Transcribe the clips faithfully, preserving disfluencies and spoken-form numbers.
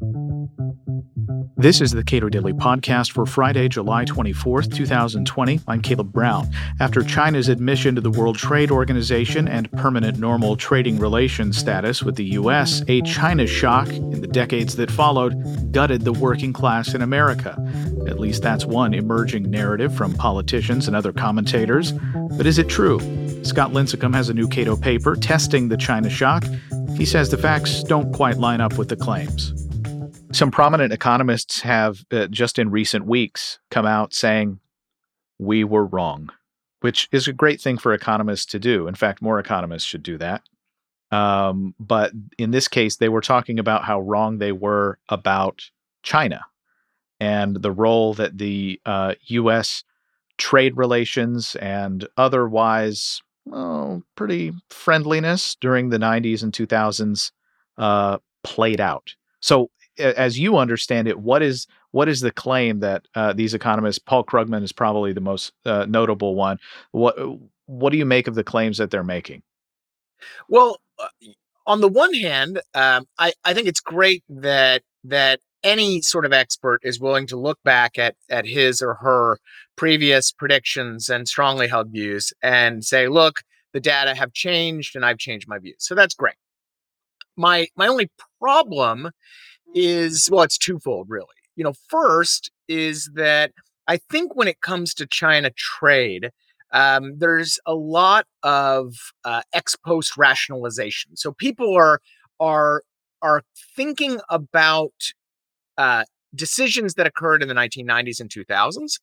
This is the Cato Daily Podcast for Friday, July twenty-fourth, twenty twenty. I'm Caleb Brown. After China's admission to the World Trade Organization and permanent normal trading relations status with the U S, a China shock in the decades that followed gutted the working class in America. At least that's one emerging narrative from politicians and other commentators. But is it true? Scott Lincicome has a new Cato paper testing the China shock. He says the facts don't quite line up with the claims. Some prominent economists have, uh, just in recent weeks, come out saying, we were wrong, which is a great thing for economists to do. In fact, more economists should do that. Um, but in this case, they were talking about how wrong they were about China and the role that the uh, U S trade relations and otherwise oh, pretty friendliness during the nineties and two thousands uh, played out. So as you understand it, what is what is the claim that uh, these economists, Paul Krugman is probably the most uh, notable one. What what do you make of the claims that they're making? Well, uh, on the one hand, um, I, I think it's great that that any sort of expert is willing to look back at at his or her previous predictions and strongly held views and say, look, the data have changed and I've changed my views. So that's great. My my only problem is, well, it's twofold, really. You know, first is that I think when it comes to China trade, um, there's a lot of uh, ex post rationalization. So people are are are thinking about uh, decisions that occurred in the nineteen nineties and two thousands,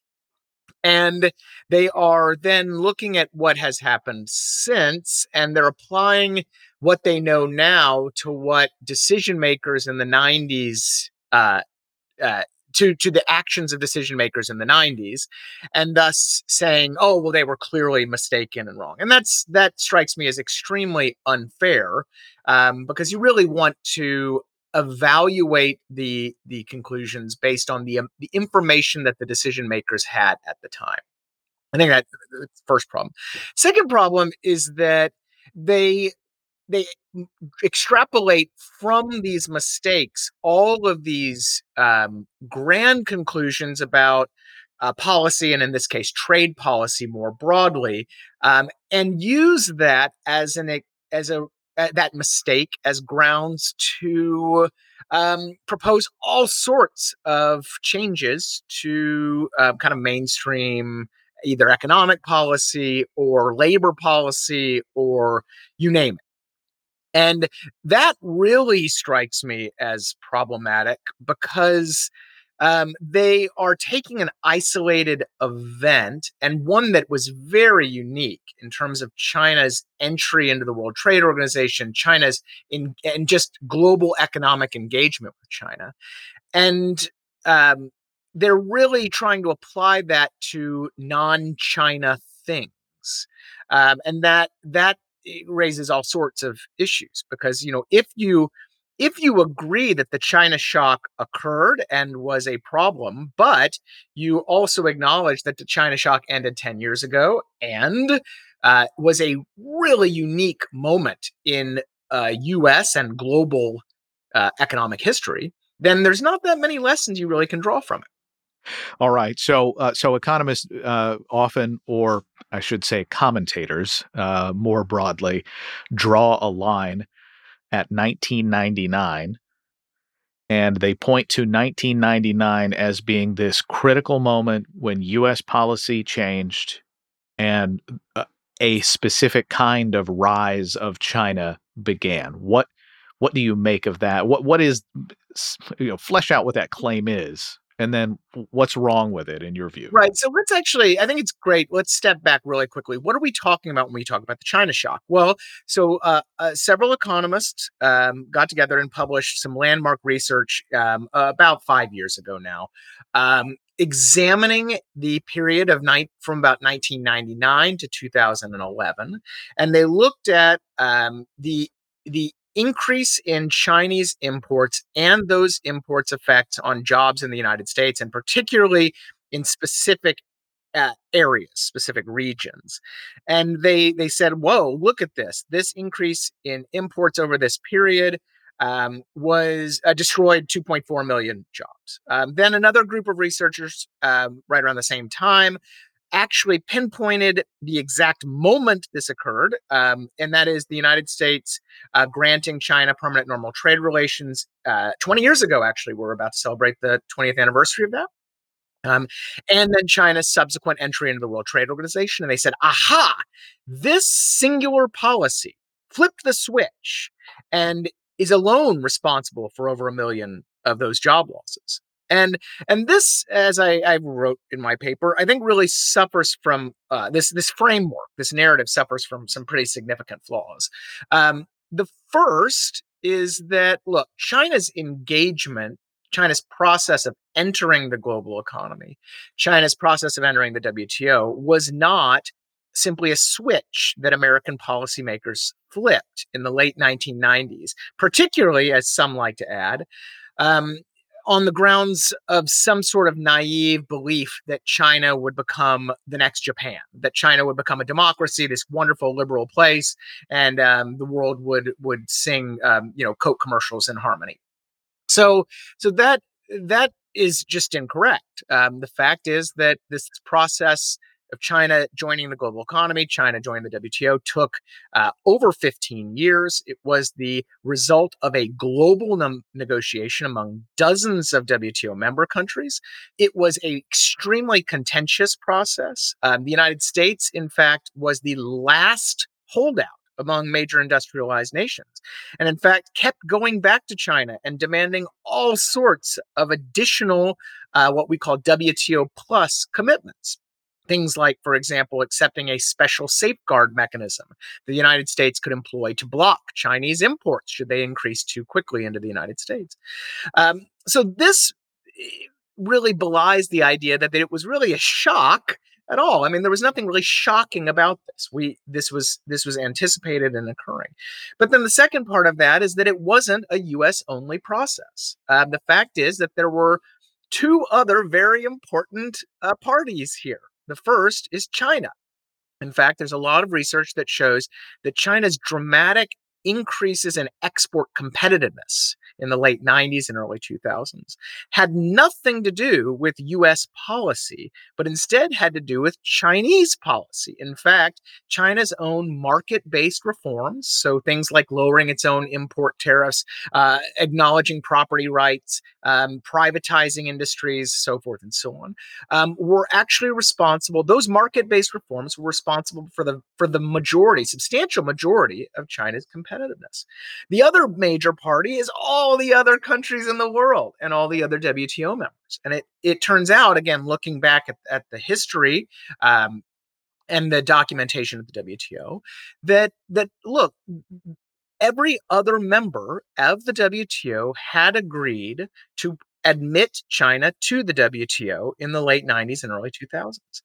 and they are then looking at what has happened since, and they're applying what they know now to what decision makers in the nineties, uh, uh, to, to the actions of decision makers in the nineties, and thus saying, oh, well, they were clearly mistaken and wrong. And that's that strikes me as extremely unfair, um, because you really want to evaluate the the conclusions based on the um, the information that the decision makers had at the time. I think that's the first problem. Second problem is that they they extrapolate from these mistakes all of these um, grand conclusions about uh, policy, and in this case, trade policy more broadly, um, and use that as an as a uh, that mistake as grounds to um, propose all sorts of changes to uh, kind of mainstream either economic policy or labor policy or you name it. And that really strikes me as problematic because um, they are taking an isolated event and one that was very unique in terms of China's entry into the World Trade Organization, China's in and just global economic engagement with China. And um, they're really trying to apply that to non-China things. Um, and that that it raises all sorts of issues because, you know, if you if you agree that the China shock occurred and was a problem, but you also acknowledge that the China shock ended ten years ago and uh, was a really unique moment in uh, U S and global uh, economic history, then there's not that many lessons you really can draw from it. All right. So, uh, so economists uh, often, or I should say commentators uh, more broadly, draw a line at nineteen ninety-nine, and they point to nineteen ninety-nine as being this critical moment when U S policy changed and uh, a specific kind of rise of China began. What what do you make of that? What what is, you know, flesh out what that claim is, and then what's wrong with it in your view? Right. So let's actually, I think it's great. Let's step back really quickly. What are we talking about when we talk about the China shock? Well, so uh, uh, several economists um, got together and published some landmark research um, uh, about five years ago now, um, examining the period of night from about nineteen ninety-nine to two thousand eleven, and they looked at um, the the increase in Chinese imports and those imports' effects on jobs in the United States, and particularly in specific uh, areas, specific regions. And they they said, whoa, look at this. This increase in imports over this period um, was uh, destroyed two point four million jobs. Um, then another group of researchers, um, right around the same time, actually pinpointed the exact moment this occurred, um, and that is the United States uh, granting China permanent normal trade relations uh, twenty years ago. Actually, we're about to celebrate the twentieth anniversary of that. Um, and then China's subsequent entry into the World Trade Organization. And they said, aha, this singular policy flipped the switch and is alone responsible for over a million of those job losses. And and this, as I, I wrote in my paper, I think really suffers from uh, this this framework, this narrative suffers from some pretty significant flaws. Um, the first is that, look, China's engagement, China's process of entering the global economy, China's process of entering the W T O was not simply a switch that American policymakers flipped in the late nineteen nineties, particularly, as some like to add, um, on the grounds of some sort of naive belief that China would become the next Japan, that China would become a democracy, this wonderful liberal place, and um, the world would would sing, um, you know, Coke commercials in harmony. So, so that that is just incorrect. Um, the fact is that this process of China joining the global economy, China joining the W T O, took uh, over fifteen years. It was the result of a global num- negotiation among dozens of W T O member countries. It was an extremely contentious process. Um, the United States, in fact, was the last holdout among major industrialized nations. And in fact, kept going back to China and demanding all sorts of additional, uh, what we call W T O plus commitments. Things like, for example, accepting a special safeguard mechanism the United States could employ to block Chinese imports should they increase too quickly into the United States. Um, so this really belies the idea that, that it was really a shock at all. I mean, there was nothing really shocking about this. We this was this was anticipated and occurring. But then the second part of that is that it wasn't a U S only process. Uh, the fact is that there were two other very important uh, parties here. The first is China. In fact, there's a lot of research that shows that China's dramatic increases in export competitiveness in the late nineties and early two thousands had nothing to do with U S policy, but instead had to do with Chinese policy. In fact, China's own market-based reforms, so things like lowering its own import tariffs, uh, acknowledging property rights, um, privatizing industries, so forth and so on, um, were actually responsible. Those market-based reforms were responsible for the for the majority, substantial majority of China's competitiveness. The other major party is all the other countries in the world and all the other W T O members. And it it turns out, again, looking back at, at the history um, and the documentation of the W T O, that that look, every other member of the W T O had agreed to admit China to the W T O in the late nineties and early two thousands.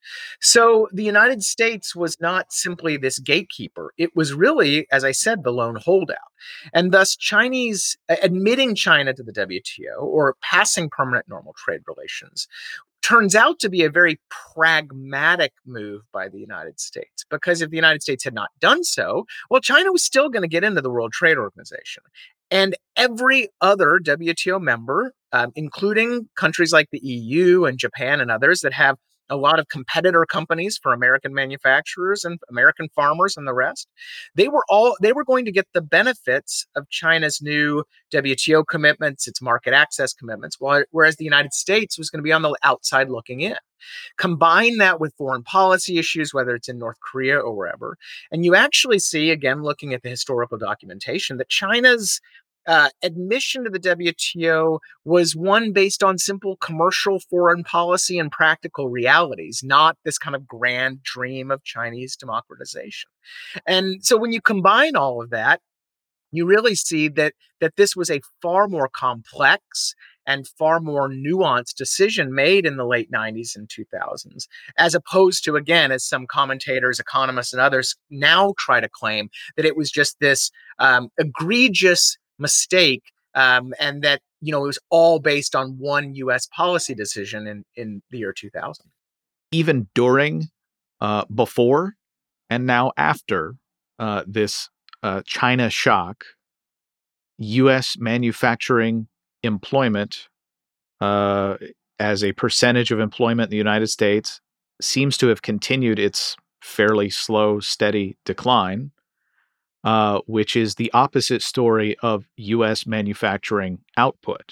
So the United States was not simply this gatekeeper. It was really, as I said, the lone holdout. And thus, Chinese admitting China to the W T O or passing permanent normal trade relations turns out to be a very pragmatic move by the United States. Because if the United States had not done so, well, China was still going to get into the World Trade Organization. And every other W T O member, um, including countries like the E U and Japan and others that have a lot of competitor companies for American manufacturers and American farmers and the rest, they were all they were going to get the benefits of China's new W T O commitments, its market access commitments, whereas the United States was going to be on the outside looking in. Combine that with foreign policy issues, whether it's in North Korea or wherever, and you actually see, again, looking at the historical documentation, that China's Uh, admission to the W T O was one based on simple commercial foreign policy and practical realities, not this kind of grand dream of Chinese democratization. And so when you combine all of that, you really see that that this was a far more complex and far more nuanced decision made in the late nineties and two thousands, as opposed to, again, as some commentators, economists, and others now try to claim, that it was just this um, egregious mistake, um, and that, you know, it was all based on one U S policy decision in, in the year two thousand. Even during, uh, before, and now after uh, this uh, China shock, U S manufacturing employment uh, as a percentage of employment in the United States seems to have continued its fairly slow, steady decline, uh, which is the opposite story of U S manufacturing output.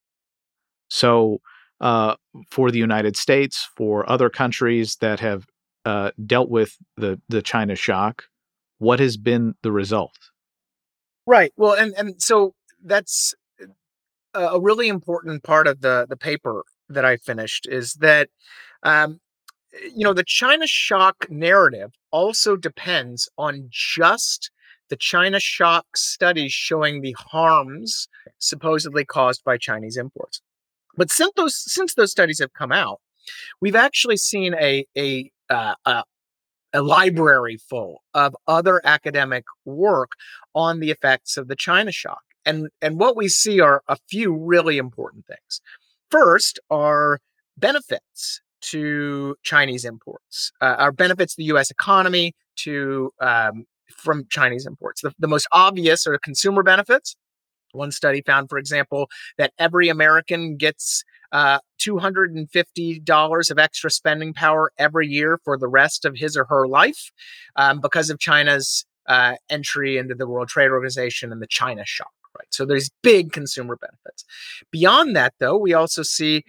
So, uh, for the United States, for other countries that have uh, dealt with the the China shock, what has been the result? Right. Well, and and so that's a a really important part of the the paper that I finished is that um, you know the China shock narrative also depends on just the China shock studies showing the harms supposedly caused by Chinese imports. But since those since those studies have come out, we've actually seen a a uh, a a library full of other academic work on the effects of the China shock. And, and what we see are a few really important things. First are benefits to Chinese imports, uh, are benefits to the U S economy to um, from Chinese imports. The, the most obvious are consumer benefits. One study found, for example, that every American gets uh, two hundred fifty dollars of extra spending power every year for the rest of his or her life um, because of China's uh, entry into the World Trade Organization and the China shock. Right. So there's big consumer benefits. Beyond that, though, we also see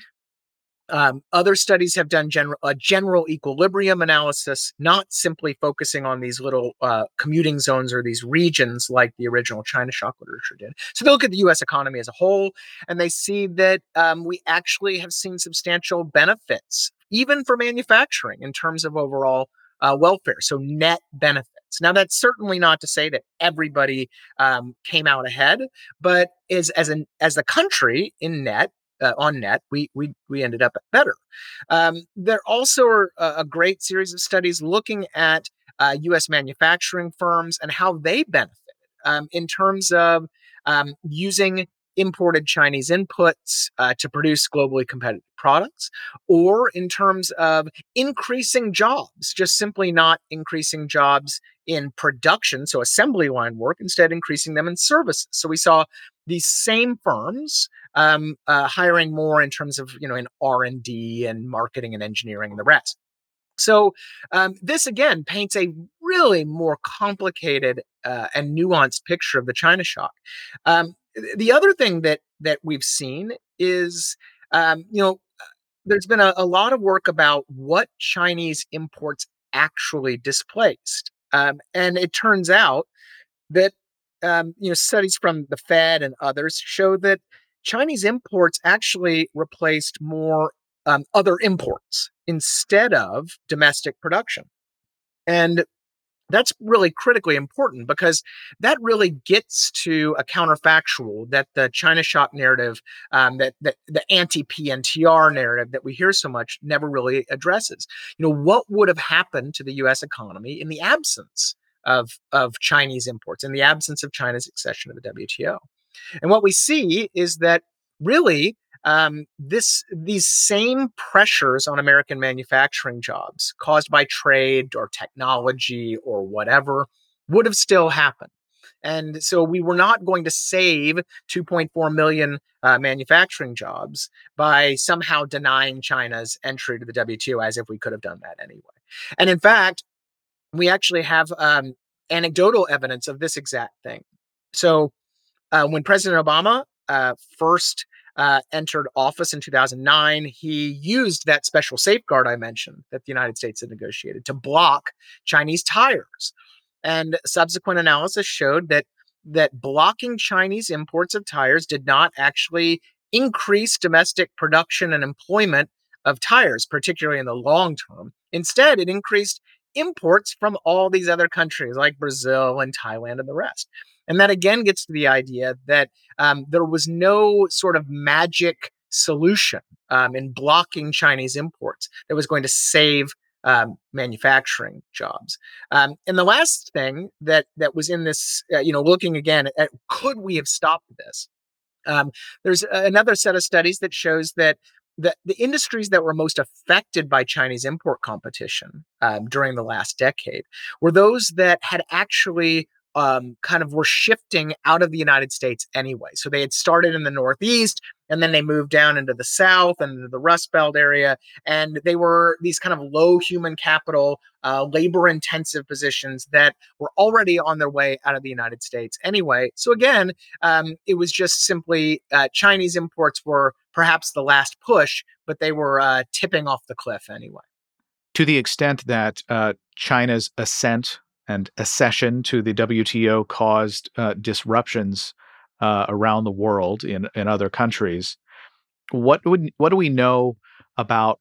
um, other studies have done general, a general equilibrium analysis, not simply focusing on these little uh, commuting zones or these regions like the original China shock literature did. So they look at the U S economy as a whole, and they see that um, we actually have seen substantial benefits, even for manufacturing, in terms of overall uh, welfare. So net benefits. Now, that's certainly not to say that everybody um, came out ahead, but is as an as a country in net. Uh, on net, we we we ended up better. Um, there also are a, a great series of studies looking at uh, U S manufacturing firms and how they benefited um, in terms of um, using imported Chinese inputs uh, to produce globally competitive products, or in terms of increasing jobs, just simply not increasing jobs in production, so assembly line work, instead increasing them in services. So we saw these same firms um, uh, hiring more in terms of, you know, in R and D and marketing and engineering and the rest. So um, this again paints a really more complicated uh, and nuanced picture of the China shock. Um, the other thing that that we've seen is, um, you know, there's been a, a lot of work about what Chinese imports actually displaced, um, and it turns out that um, you know studies from the Fed and others show that Chinese imports actually replaced more um, other imports instead of domestic production, and that's really critically important because that really gets to a counterfactual that the China shock narrative, um, that, that the anti-P N T R narrative that we hear so much never really addresses. You know, what would have happened to the U S economy in the absence of, of Chinese imports, in the absence of China's accession to the W T O? And what we see is that really um, this these same pressures on American manufacturing jobs caused by trade or technology or whatever would have still happened. And so we were not going to save two point four million uh, manufacturing jobs by somehow denying China's entry to the W T O, as if we could have done that anyway. And in fact, we actually have um, anecdotal evidence of this exact thing. So uh, when President Obama uh, first uh, entered office in two thousand nine, he used that special safeguard I mentioned that the United States had negotiated to block Chinese tires. And subsequent analysis showed that that blocking Chinese imports of tires did not actually increase domestic production and employment of tires, particularly in the long term. Instead, it increased imports from all these other countries like Brazil and Thailand and the rest. And that again gets to the idea that um, there was no sort of magic solution um, in blocking Chinese imports that was going to save um, manufacturing jobs. Um, and the last thing that that was in this, uh, you know, looking again at could we have stopped this? Um, there's another set of studies that shows that the, the industries that were most affected by Chinese import competition um, during the last decade were those that had actually um, kind of were shifting out of the United States anyway. So they had started in the Northeast, and then they moved down into the South and into the Rust Belt area. And they were these kind of low human capital, uh, labor intensive positions that were already on their way out of the United States anyway. So again, um, it was just simply uh, Chinese imports were perhaps the last push, but they were uh, tipping off the cliff anyway. To the extent that uh, China's ascent and accession to the W T O caused uh, disruptions uh, around the world in, in other countries, what would what do we know about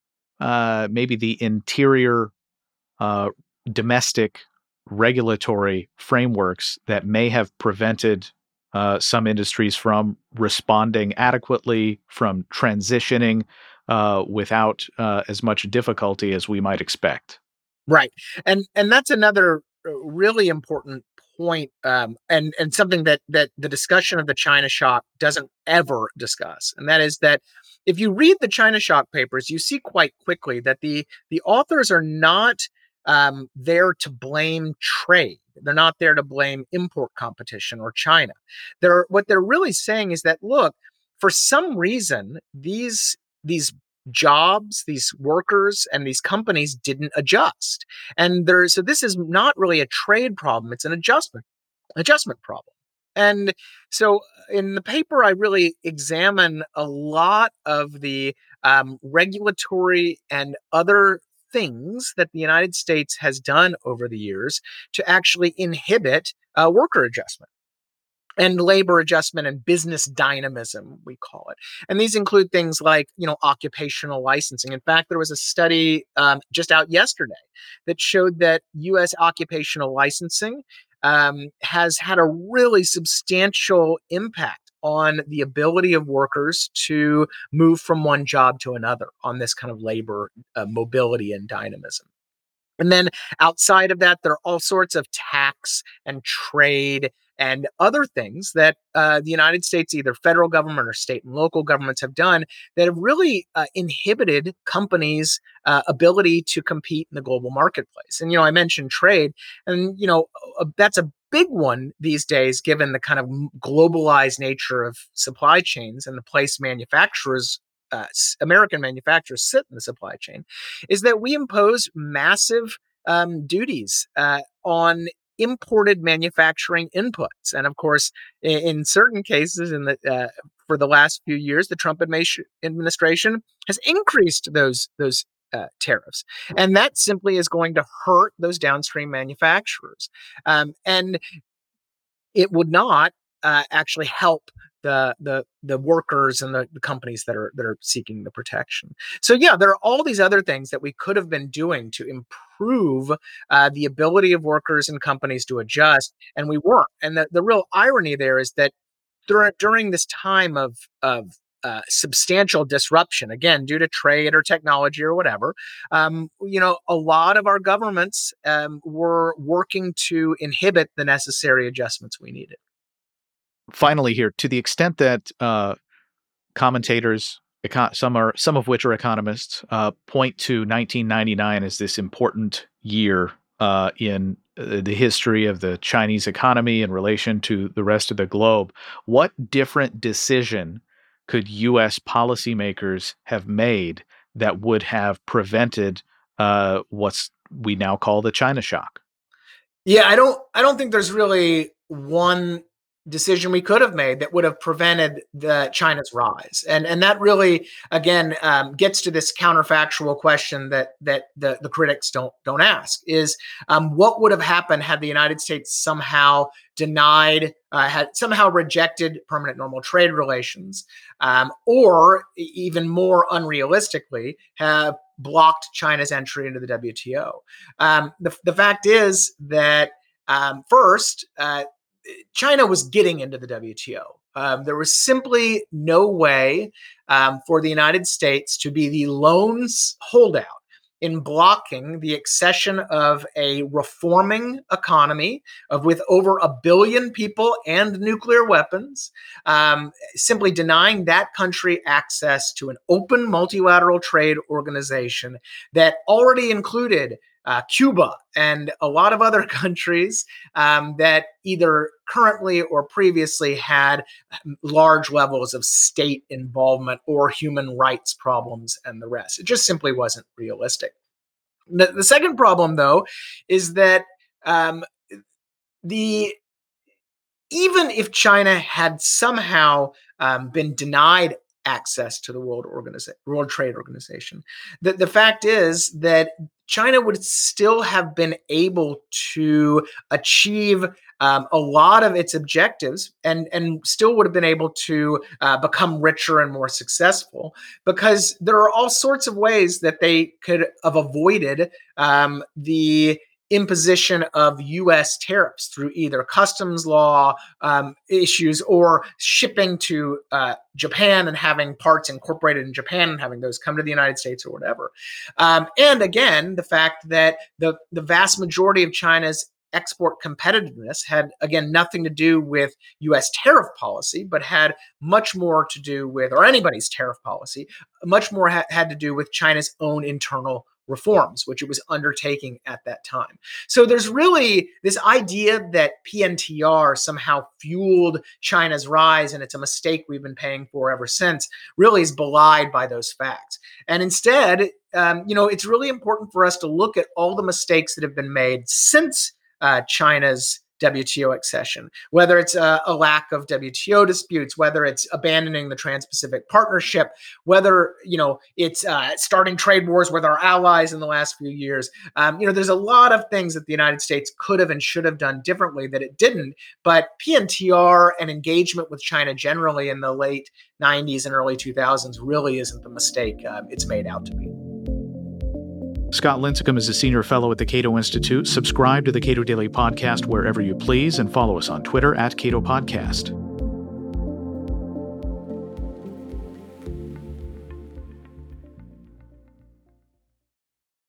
uh, maybe the interior uh, domestic regulatory frameworks that may have prevented uh, some industries from responding adequately, from transitioning uh, without uh, as much difficulty as we might expect? Right. And and that's another uh, really important point, um, and and something that that the discussion of the China shock doesn't ever discuss. And that is that if you read the China shock papers, you see quite quickly that the the authors are not um, there to blame trade. They're not there to blame import competition or China. They're what they're really saying is that, look, for some reason, these these jobs, these workers, and these companies didn't adjust. And there's so this is not really a trade problem, it's an adjustment adjustment problem. And so in the paper, I really examine a lot of the um, regulatory and other things that the United States has done over the years to actually inhibit uh, worker adjustment and labor adjustment and business dynamism, we call it. And these include things like, you know, occupational licensing. In fact, there was a study um, just out yesterday that showed that U S occupational licensing um, has had a really substantial impact on the ability of workers to move from one job to another on this kind of labor uh, mobility and dynamism. And then outside of that, there are all sorts of tax and trade and other things that uh, the United States, either federal government or state and local governments, have done that have really uh, inhibited companies' uh, ability to compete in the global marketplace. And, you know, I mentioned trade, and, you know, uh, that's a big one these days, given the kind of globalized nature of supply chains and the place manufacturers uh, American manufacturers sit in the supply chain, is that we impose massive um, duties uh, on imported manufacturing inputs. And of course, in, in certain cases, in the uh, for the last few years, the Trump administration has increased those those uh, tariffs, and that simply is going to hurt those downstream manufacturers, um, and it would not uh, actually help the the the workers and the, the companies that are that are seeking the protection. So yeah, there are all these other things that we could have been doing to improve uh, the ability of workers and companies to adjust, and we weren't. And the, the real irony there is that during during this time of of uh, substantial disruption, again due to trade or technology or whatever, um, you know, a lot of our governments um, were working to inhibit the necessary adjustments we needed. Finally, here, to the extent that uh, commentators, econ- some are some of which are economists, uh, point to nineteen ninety-nine as this important year uh, in uh, the history of the Chinese economy in relation to the rest of the globe, what different decision could U S policymakers have made that would have prevented uh, what's we now call the China shock? Yeah, I don't I don't think there's really one decision we could have made that would have prevented the China's rise. And and that really again um, gets to this counterfactual question that that the, the critics don't don't ask is um, what would have happened had the United States somehow denied, uh, had somehow rejected permanent normal trade relations, um, or even more unrealistically, have blocked China's entry into the W T O. Um, the, the fact is that um, first, uh, China was getting into the W T O. Um, there was simply no way um, for the United States to be the lone holdout in blocking the accession of a reforming economy of with over a billion people and nuclear weapons, um, simply denying that country access to an open multilateral trade organization that already included uh, Cuba, and a lot of other countries um, that either currently or previously had large levels of state involvement or human rights problems and the rest. It just simply wasn't realistic. The, the second problem, though, is that um, the even if China had somehow um, been denied access to the World Organiza- World Trade Organization, the, the fact is that China would still have been able to achieve um, a lot of its objectives and, and still would have been able to uh, become richer and more successful, because there are all sorts of ways that they could have avoided um, the imposition of U S tariffs through either customs law um, issues or shipping to uh, Japan and having parts incorporated in Japan and having those come to the United States or whatever. Um, and again, the fact that the, the vast majority of China's export competitiveness had, again, nothing to do with U S tariff policy, but had much more to do with, or anybody's tariff policy, much more ha- had to do with China's own internal reforms, which it was undertaking at that time. So there's really this idea that P N T R somehow fueled China's rise, and it's a mistake we've been paying for ever since, really is belied by those facts. And instead, um, you know, it's really important for us to look at all the mistakes that have been made since uh, China's W T O accession, whether it's a, a lack of W T O disputes, whether it's abandoning the Trans-Pacific Partnership, whether, you know, it's uh, starting trade wars with our allies in the last few years. Um, you know, there's a lot of things that the United States could have and should have done differently that it didn't. But P N T R and engagement with China generally in the late nineties and early two thousands really isn't the mistake um, it's made out to be. Scott Lincicome is a senior fellow at the Cato Institute. Subscribe to the Cato Daily Podcast wherever you please and follow us on Twitter at Cato Podcast.